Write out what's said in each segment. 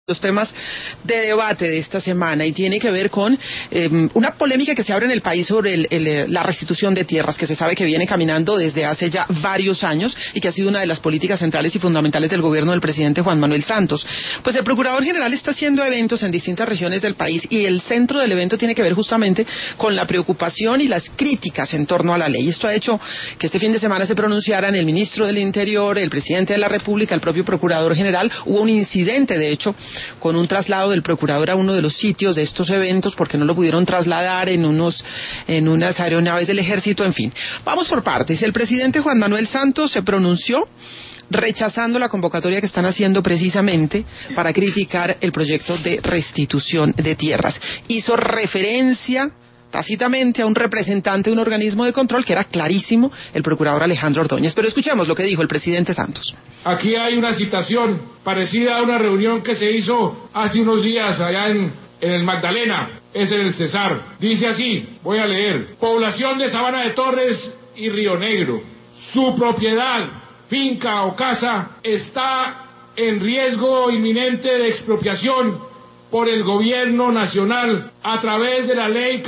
Los temas de debate de esta semana y tiene que ver con una polémica que se abre en el país sobre la restitución de tierras, que se sabe que viene caminando desde hace ya varios años y que ha sido una de las políticas centrales y fundamentales del gobierno del presidente Juan Manuel Santos. Pues el Procurador General está haciendo eventos en distintas regiones del país y el centro del evento tiene que ver justamente con la preocupación y las críticas en torno a la ley. Esto ha hecho que este fin de semana se pronunciaran el ministro del Interior, el presidente de la República, el propio Procurador General. Hubo un incidente, de hecho, con un traslado del procurador a uno de los sitios de estos eventos porque no lo pudieron trasladar en unas aeronaves del ejército, en fin. Vamos por partes. El presidente Juan Manuel Santos se pronunció rechazando la convocatoria que están haciendo precisamente para criticar el proyecto de restitución de tierras. Hizo referencia tácitamente a un representante de un organismo de control que era clarísimo, el procurador Alejandro Ordóñez. Pero escuchemos lo que dijo el presidente Santos. Aquí hay una citación parecida a una reunión que se hizo hace unos días allá en el Magdalena, es en el Cesar. Dice así, voy a leer: población de Sabana de Torres y Río Negro, su propiedad, finca o casa está en riesgo inminente de expropiación por el gobierno nacional a través de la ley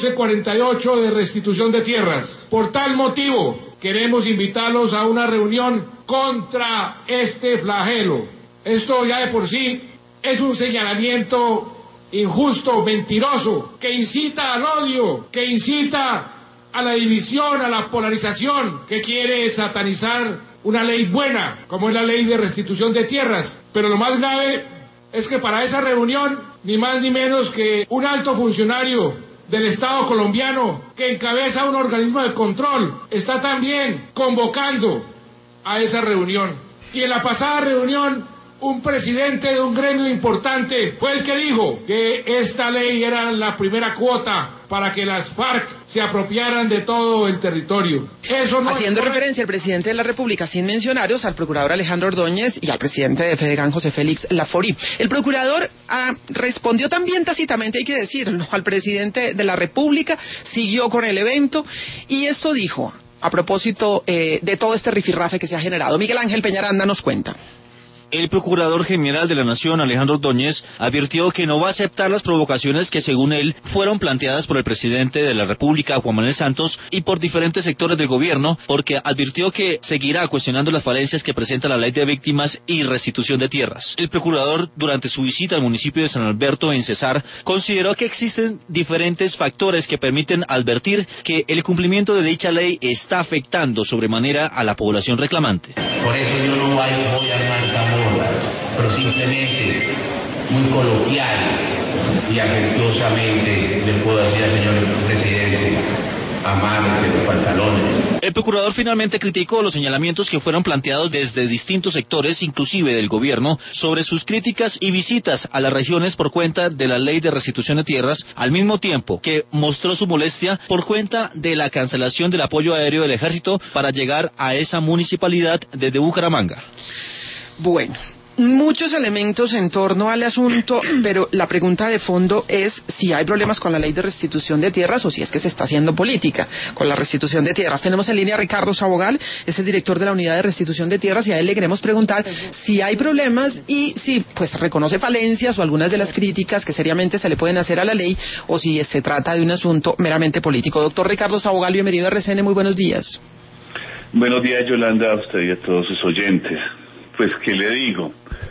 1448 de restitución de tierras. Por tal motivo, queremos invitarlos a una reunión contra este flagelo. Esto ya de por sí es un señalamiento injusto, mentiroso, que incita al odio, que incita a la división, a la polarización, que quiere satanizar una ley buena, como es la ley de restitución de tierras. Pero lo más grave es que para esa reunión, ni más ni menos que un alto funcionario del Estado colombiano que encabeza un organismo de control está también convocando a esa reunión. Y en la pasada reunión, un presidente de un gremio importante fue el que dijo que esta ley era la primera cuota para que las FARC se apropiaran de todo el territorio. Eso no Haciendo referencia al presidente de la República, sin mencionarios, al procurador Alejandro Ordóñez y al presidente de Fedegan, José Félix Laforí. El procurador respondió también tácitamente, hay que decirlo, al presidente de la República, siguió con el evento y esto dijo a propósito de todo este rifirrafe que se ha generado. Miguel Ángel Peñaranda nos cuenta. El Procurador General de la Nación, Alejandro Ordóñez, advirtió que no va a aceptar las provocaciones que, según él, fueron planteadas por el presidente de la República, Juan Manuel Santos, y por diferentes sectores del gobierno, porque advirtió que seguirá cuestionando las falencias que presenta la ley de víctimas y restitución de tierras. El procurador, durante su visita al municipio de San Alberto, en Cesar, consideró que existen diferentes factores que permiten advertir que el cumplimiento de dicha ley está afectando sobremanera a la población reclamante. Por eso yo no voy a armar pero simplemente muy coloquial y afectuosamente le puedo decir al señor presidente: amárrese los pantalones. El procurador finalmente criticó los señalamientos que fueron planteados desde distintos sectores, inclusive del gobierno, sobre sus críticas y visitas a las regiones por cuenta de la ley de restitución de tierras, al mismo tiempo que mostró su molestia por cuenta de la cancelación del apoyo aéreo del ejército para llegar a esa municipalidad desde Bucaramanga. Bueno, muchos elementos en torno al asunto, pero la pregunta de fondo es si hay problemas con la ley de restitución de tierras o si es que se está haciendo política con la restitución de tierras. Tenemos en línea a Ricardo Sabogal, es el director de la Unidad de Restitución de Tierras, y a él le queremos preguntar si hay problemas y si pues reconoce falencias o algunas de las críticas que seriamente se le pueden hacer a la ley, o si se trata de un asunto meramente político. Doctor Ricardo Sabogal, bienvenido a RCN, muy buenos días. Buenos días, Yolanda, a usted y a todos sus oyentes. Pues, ¿qué le digo?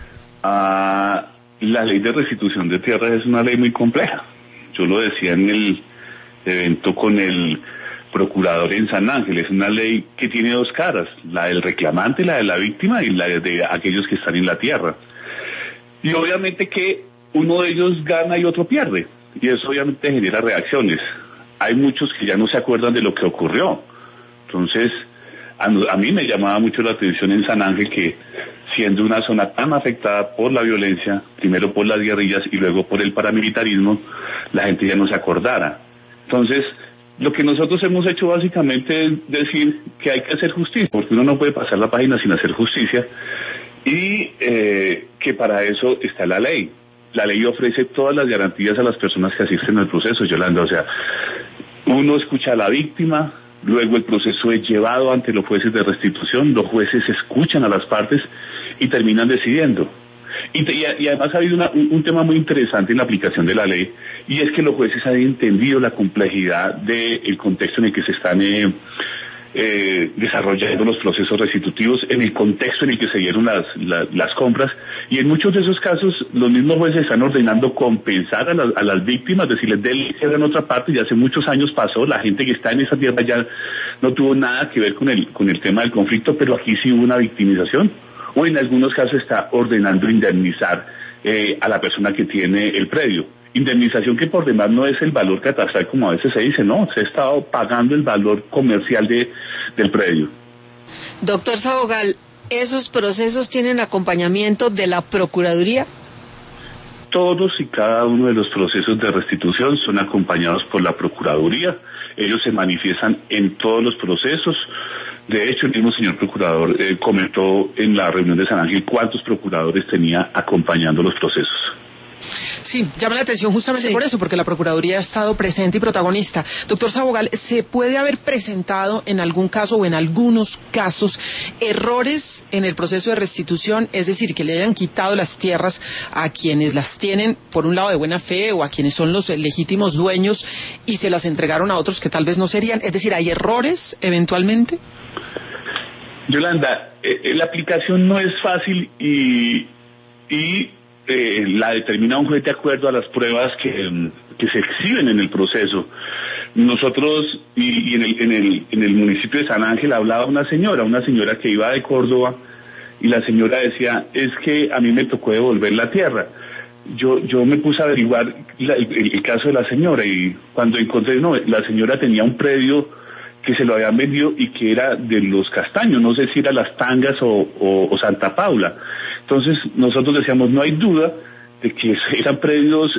La ley de restitución de tierras es una ley muy compleja. Yo lo decía en el evento con el procurador en San Ángel. Es una ley que tiene dos caras: la del reclamante, la de la víctima, y la de aquellos que están en la tierra. Y obviamente que uno de ellos gana y otro pierde. Y eso obviamente genera reacciones. Hay muchos que ya no se acuerdan de lo que ocurrió. Entonces, a mí me llamaba mucho la atención en San Ángel que, siendo una zona tan afectada por la violencia, primero por las guerrillas y luego por el paramilitarismo, la gente ya no se acordara. Entonces, lo que nosotros hemos hecho básicamente es decir que hay que hacer justicia, porque uno no puede pasar la página sin hacer justicia, y que para eso está la ley. La ley ofrece todas las garantías a las personas que asisten al proceso, Yolanda. O sea, uno escucha a la víctima, luego el proceso es llevado ante los jueces de restitución, los jueces escuchan a las partes y terminan decidiendo. Y además ha habido un tema muy interesante en la aplicación de la ley, y es que los jueces han entendido la complejidad del contexto en el que se están desarrollando los procesos restitutivos, en el contexto en el que se dieron las compras, y en muchos de esos casos los mismos jueces están ordenando compensar a las víctimas, decirles denle tierra en otra parte. Ya hace muchos años pasó, la gente que está en esa tierra ya no tuvo nada que ver con el tema del conflicto, pero aquí sí hubo una victimización, o en algunos casos está ordenando indemnizar a la persona que tiene el predio. Indemnización que por demás no es el valor catastral como a veces se dice, no, se ha estado pagando el valor comercial del predio. Doctor Sabogal, ¿esos procesos tienen acompañamiento de la Procuraduría? Todos y cada uno de los procesos de restitución son acompañados por la Procuraduría. Ellos se manifiestan en todos los procesos. De hecho, el mismo señor procurador comentó en la reunión de San Ángel cuántos procuradores tenía acompañando los procesos. Sí, llama la atención justamente por eso, porque la Procuraduría ha estado presente y protagonista. Doctor Sabogal, ¿se puede haber presentado en algún caso o en algunos casos errores en el proceso de restitución? Es decir, que le hayan quitado las tierras a quienes las tienen por un lado de buena fe o a quienes son los legítimos dueños y se las entregaron a otros que tal vez no serían. Es decir, ¿hay errores eventualmente? Yolanda, la aplicación no es fácil y la determina un juez de acuerdo a las pruebas que se exhiben en el proceso. Nosotros, y en el municipio de San Ángel hablaba una señora que iba de Córdoba, y la señora decía, es que a mí me tocó devolver la tierra. Yo me puse a averiguar el caso de la señora, y cuando encontré, no, la señora tenía un predio que se lo habían vendido y que era de los Castaños, no sé si era Las Tangas o Santa Paula. Entonces nosotros decíamos, no hay duda de que eran predios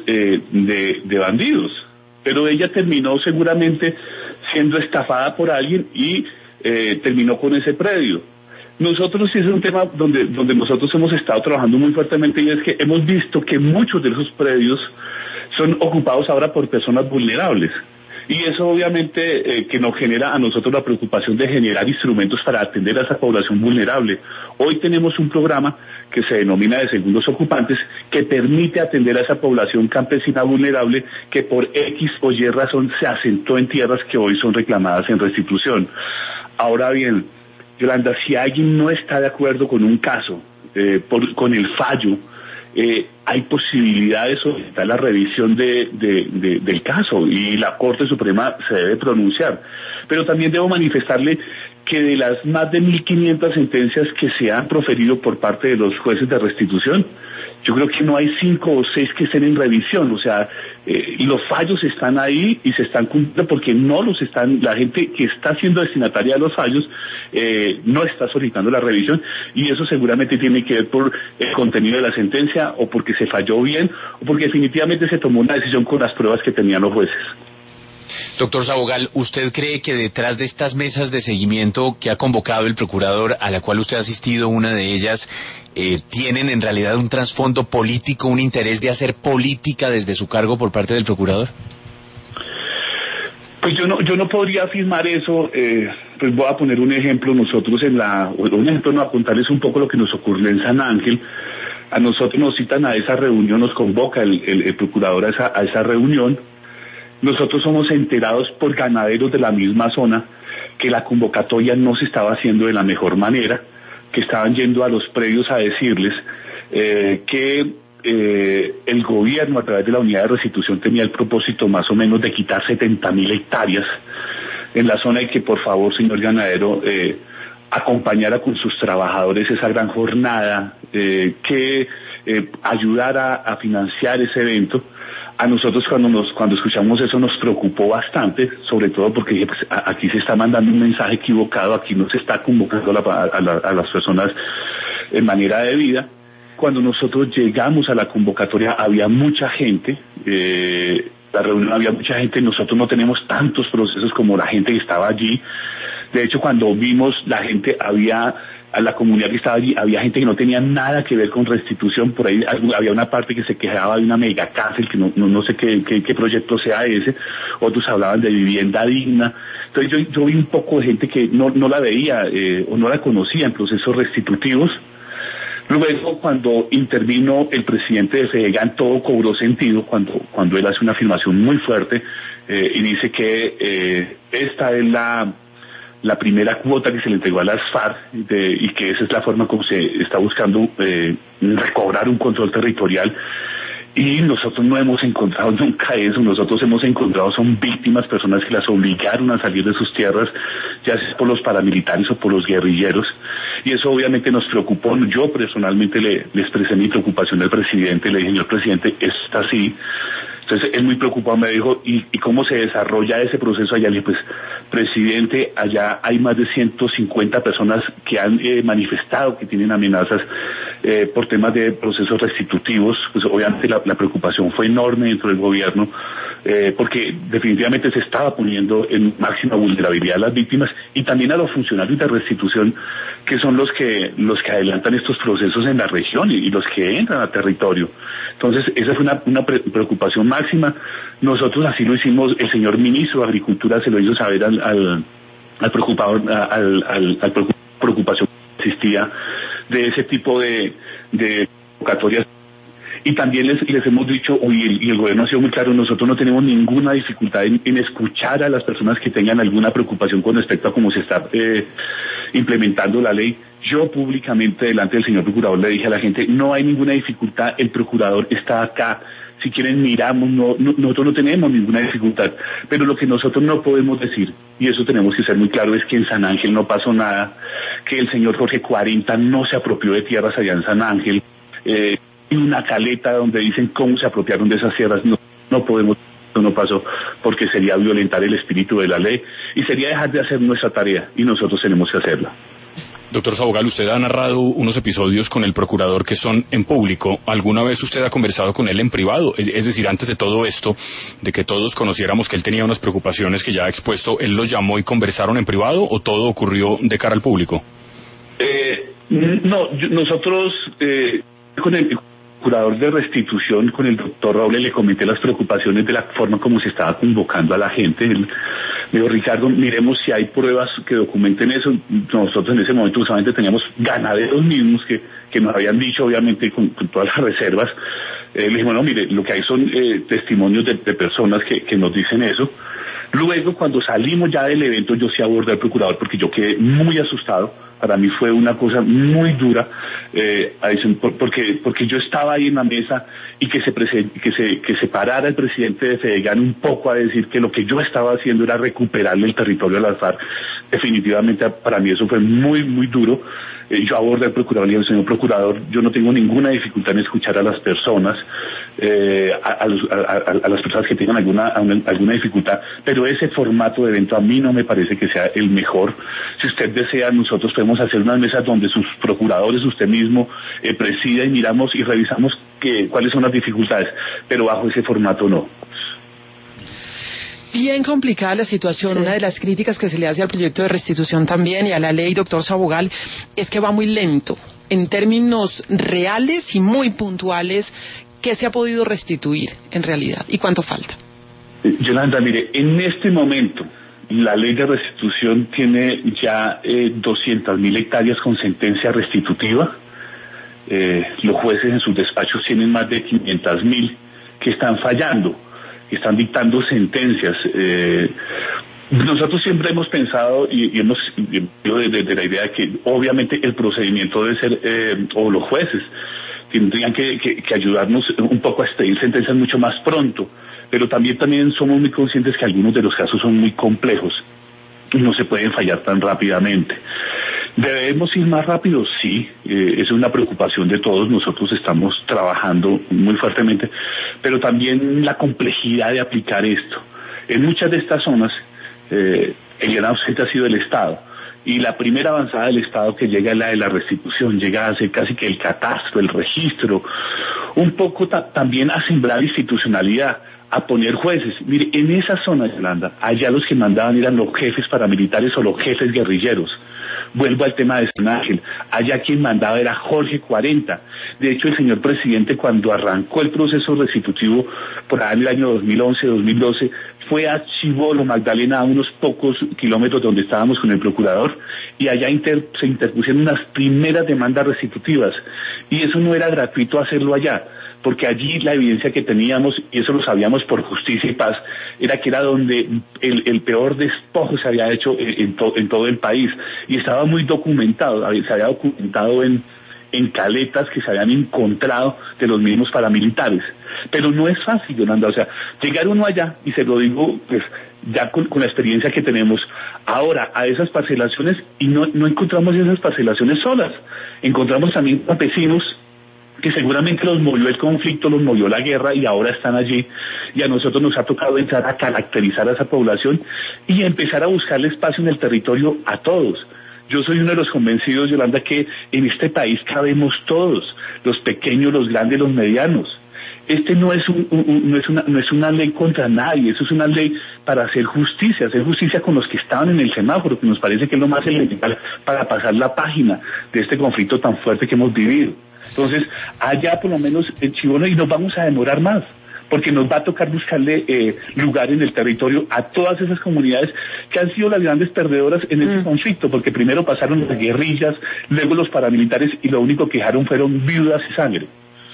de bandidos, pero ella terminó seguramente siendo estafada por alguien y terminó con ese predio. Nosotros sí es un tema donde nosotros hemos estado trabajando muy fuertemente, y es que hemos visto que muchos de esos predios son ocupados ahora por personas vulnerables. Y eso obviamente que nos genera a nosotros la preocupación de generar instrumentos para atender a esa población vulnerable. Hoy tenemos un programa que se denomina de segundos ocupantes, que permite atender a esa población campesina vulnerable que por X o Y razón se asentó en tierras que hoy son reclamadas en restitución. Ahora bien, Yolanda, si alguien no está de acuerdo con un caso, con el fallo, hay posibilidad de solicitar la revisión del caso, y la Corte Suprema se debe pronunciar. Pero también debo manifestarle que de las más de 1.500 sentencias que se han proferido por parte de los jueces de restitución, yo creo que no hay 5 o 6 que estén en revisión. O sea, los fallos están ahí y se están cumpliendo porque no los están, la gente que está siendo destinataria de los fallos no está solicitando la revisión, y eso seguramente tiene que ver por el contenido de la sentencia, o porque se falló bien, o porque definitivamente se tomó una decisión con las pruebas que tenían los jueces. Doctor Sabogal, ¿usted cree que detrás de estas mesas de seguimiento que ha convocado el procurador, a la cual usted ha asistido, una de ellas, tienen en realidad un trasfondo político, un interés de hacer política desde su cargo por parte del procurador? Pues yo no podría afirmar eso. Pues voy a poner un ejemplo. Nosotros no, a contarles un poco lo que nos ocurrió en San Ángel. A nosotros nos citan a esa reunión, nos convoca el procurador a esa reunión. Nosotros somos enterados por ganaderos de la misma zona que la convocatoria no se estaba haciendo de la mejor manera, que estaban yendo a los predios a decirles que el gobierno, a través de la unidad de restitución, tenía el propósito más o menos de quitar 70.000 hectáreas en la zona, y que por favor, señor ganadero, acompañara con sus trabajadores esa gran jornada, que ayudara a financiar ese evento. A nosotros cuando escuchamos eso nos preocupó bastante, sobre todo porque pues, aquí se está mandando un mensaje equivocado, aquí no se está convocando a las personas en manera debida. Cuando nosotros llegamos a la convocatoria había mucha gente, la reunión había mucha gente, nosotros no tenemos tantos procesos como la gente que estaba allí. De hecho, cuando vimos la gente, a la comunidad que estaba allí, había gente que no tenía nada que ver con restitución. Por ahí había una parte que se quejaba de una megacárcel, que no sé qué proyecto sea ese. Otros hablaban de vivienda digna. Entonces yo vi un poco de gente que no la veía o no la conocía en procesos restitutivos. Luego, cuando intervino el presidente de Fedegan, todo cobró sentido cuando él hace una afirmación muy fuerte y dice que esta es la primera cuota que se le entregó a las FARC y que esa es la forma como se está buscando recobrar un control territorial. Y nosotros no hemos encontrado nunca eso, nosotros hemos encontrado son víctimas, personas que las obligaron a salir de sus tierras, ya sea por los paramilitares o por los guerrilleros, y eso obviamente nos preocupó. Yo personalmente le expresé mi preocupación al presidente, le dije, señor presidente, esto está así. Entonces él muy preocupado me dijo, ¿y cómo se desarrolla ese proceso allá? Le dije, pues, presidente, allá hay más de 150 personas que han manifestado que tienen amenazas por temas de procesos restitutivos. Pues obviamente la preocupación fue enorme dentro del gobierno, porque definitivamente se estaba poniendo en máxima vulnerabilidad a las víctimas y también a los funcionarios de restitución, que son los que adelantan estos procesos en la región y los que entran al territorio. Entonces esa fue una preocupación máxima. Nosotros así lo hicimos, el señor ministro de Agricultura se lo hizo saber al preocupación que existía de ese tipo de convocatorias. Y también les hemos dicho, y el gobierno ha sido muy claro, nosotros no tenemos ninguna dificultad en escuchar a las personas que tengan alguna preocupación con respecto a cómo se está implementando la ley. Yo públicamente delante del señor procurador le dije a la gente, no hay ninguna dificultad, el procurador está acá, si quieren miramos, nosotros no tenemos ninguna dificultad, pero lo que nosotros no podemos decir, y eso tenemos que ser muy claro, es que en San Ángel no pasó nada, que el señor Jorge 40 no se apropió de tierras allá en San Ángel, y una caleta donde dicen cómo se apropiaron de esas tierras, no podemos, eso no pasó, porque sería violentar el espíritu de la ley, y sería dejar de hacer nuestra tarea, y nosotros tenemos que hacerla. Doctor Sabogal, usted ha narrado unos episodios con el procurador que son en público. ¿Alguna vez usted ha conversado con él en privado? Es decir, antes de todo esto, de que todos conociéramos que él tenía unas preocupaciones que ya ha expuesto, ¿él los llamó y conversaron en privado o todo ocurrió de cara al público? Nosotros con el procurador de restitución, con el doctor Roble, le comenté las preocupaciones de la forma como se estaba convocando a la gente. Él me dijo, Ricardo, miremos si hay pruebas que documenten eso. Nosotros en ese momento solamente teníamos ganaderos mismos que nos habían dicho, obviamente con todas las reservas. Le dijimos, no, mire, lo que hay son testimonios de personas que nos dicen eso. Luego, cuando salimos ya del evento, yo sí abordé al procurador porque yo quedé muy asustado. Para mí fue una cosa muy dura, porque yo estaba ahí en la mesa y que se parara el presidente de Fedegan un poco a decir que lo que yo estaba haciendo era recuperarle el territorio a las FARC. Definitivamente para mí eso fue muy, muy duro. Yo abordé al procurador y le dije, señor procurador, yo no tengo ninguna dificultad en escuchar a las personas, a las personas que tengan alguna dificultad, pero ese formato de evento a mí no me parece que sea el mejor. Si usted desea, nosotros podemos hacer unas mesas donde sus procuradores, usted mismo, presida y miramos y revisamos cuáles son las dificultades, pero bajo ese formato no. Bien complicada la situación. Sí. Una de las críticas que se le hace al proyecto de restitución también y a la ley, doctor Sabogal, es que va muy lento. En términos reales y muy puntuales, ¿qué se ha podido restituir en realidad y cuánto falta? Yolanda, mire, en este momento la ley de restitución tiene ya 200.000 hectáreas con sentencia restitutiva. Los jueces en sus despachos tienen más de 500.000 que están fallando, que están dictando sentencias. Nosotros siempre hemos pensado y hemos ido desde la idea de que obviamente el procedimiento debe ser, o los jueces tendrían que ayudarnos un poco a expedir sentencias mucho más pronto, pero también somos muy conscientes que algunos de los casos son muy complejos y no se pueden fallar tan rápidamente. ¿Debemos ir más rápido? Sí, es una preocupación de todos, nosotros estamos trabajando muy fuertemente, pero también la complejidad de aplicar esto. En muchas de estas zonas, el gran ausente ha sido el Estado, y la primera avanzada del Estado que llega es la de la restitución, llega a hacer casi que el catastro, el registro, un poco también a sembrar institucionalidad, a poner jueces. Mire, en esa zona, Yolanda, allá los que mandaban eran los jefes paramilitares o los jefes guerrilleros. Vuelvo al tema de San Ángel. Allá quien mandaba era Jorge 40. De hecho, el señor presidente, cuando arrancó el proceso restitutivo por allá en el año 2011-2012, fue a Chibolo, Magdalena, a unos pocos kilómetros donde estábamos con el procurador, y allá se interpusieron unas primeras demandas restitutivas, y eso no era gratuito hacerlo allá, porque allí la evidencia que teníamos, y eso lo sabíamos por Justicia y Paz, era que era donde el peor despojo se había hecho en todo el país, y estaba muy documentado, se había documentado en caletas que se habían encontrado de los mismos paramilitares. Pero no es fácil, Yolanda, o sea, llegar uno allá, y se lo digo pues ya con la experiencia que tenemos ahora a esas parcelaciones, y no encontramos esas parcelaciones solas, encontramos también campesinos que seguramente los movió el conflicto, los movió la guerra, y ahora están allí, y a nosotros nos ha tocado entrar a caracterizar a esa población y empezar a buscarle espacio en el territorio a todos. Yo soy uno de los convencidos, Yolanda, que en este país cabemos todos, los pequeños, los grandes, los medianos. Este no es una ley contra nadie, eso es una ley para hacer justicia con los que estaban en el semáforo, que nos parece que es lo más elemental para pasar la página de este conflicto tan fuerte que hemos vivido. Entonces, allá por lo menos en Chibolo, y nos vamos a demorar más, porque nos va a tocar buscarle lugar en el territorio a todas esas comunidades que han sido las grandes perdedoras en este conflicto, porque primero pasaron las guerrillas, luego los paramilitares, y lo único que dejaron fueron viudas y sangre.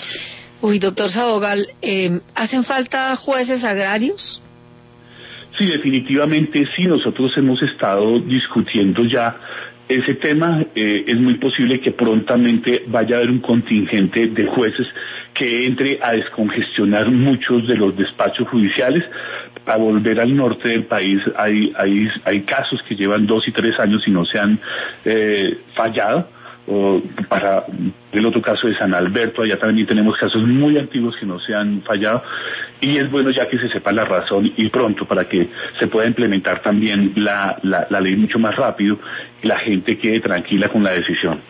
Uy, doctor Sabogal, ¿hacen falta jueces agrarios? Sí, definitivamente sí, nosotros hemos estado discutiendo ya ese tema. Es muy posible que prontamente vaya a haber un contingente de jueces que entre a descongestionar muchos de los despachos judiciales. A volver al norte del país hay casos que llevan 2 y 3 años y no se han fallado. O para el otro caso de San Alberto, allá también tenemos casos muy antiguos que no se han fallado, y es bueno ya que se sepa la razón y pronto, para que se pueda implementar también la ley mucho más rápido y la gente quede tranquila con la decisión.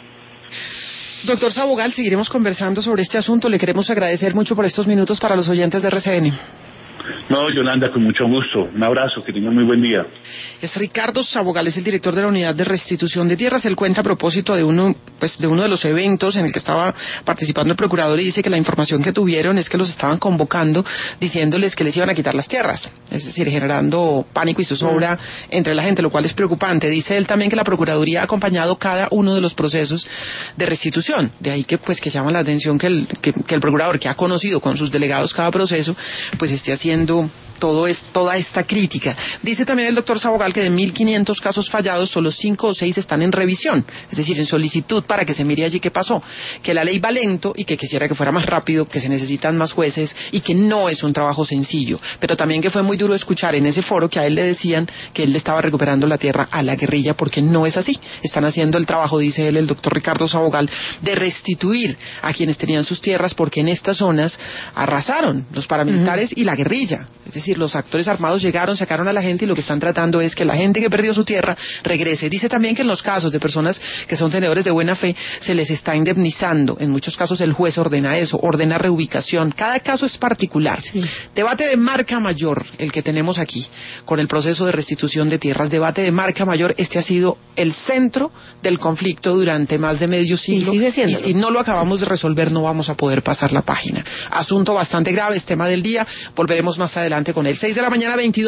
Doctor Sabogal, seguiremos conversando sobre este asunto. Le queremos agradecer mucho por estos minutos para los oyentes de RCN. No, Yolanda, con mucho gusto. Un abrazo, que tengan muy buen día. Es Ricardo Sabogal, es el director de la Unidad de Restitución de Tierras. Él cuenta a propósito de uno de los eventos en el que estaba participando el procurador, y dice que la información que tuvieron es que los estaban convocando diciéndoles que les iban a quitar las tierras, es decir, generando pánico y zozobra entre la gente, lo cual es preocupante. Dice él también que la Procuraduría ha acompañado cada uno de los procesos de restitución, de ahí que llama la atención que el procurador, que ha conocido con sus delegados cada proceso, pues esté haciendo toda esta crítica. Dice también el doctor Sabogal que de 1.500 casos fallados, solo 5 o 6 están en revisión, es decir, en solicitud para que se mire allí qué pasó, que la ley va lento y que quisiera que fuera más rápido, que se necesitan más jueces y que no es un trabajo sencillo, pero también que fue muy duro escuchar en ese foro que a él le decían que él le estaba recuperando la tierra a la guerrilla, porque no es así. Están haciendo el trabajo, dice él, el doctor Ricardo Sabogal, de restituir a quienes tenían sus tierras, porque en estas zonas arrasaron los paramilitares y la guerrilla. Es decir, los actores armados llegaron, sacaron a la gente, y lo que están tratando es que la gente que perdió su tierra regrese. Dice también que en los casos de personas que son tenedores de buena fe se les está indemnizando. En muchos casos el juez ordena eso, ordena reubicación. Cada caso es particular. Sí. Debate de marca mayor el que tenemos aquí con el proceso de restitución de tierras. Debate de marca mayor. Este ha sido el centro del conflicto durante más de medio siglo, y si no lo acabamos de resolver no vamos a poder pasar la página. Asunto bastante grave, es tema del día. Volveremos más adelante con el 6 de la mañana, 22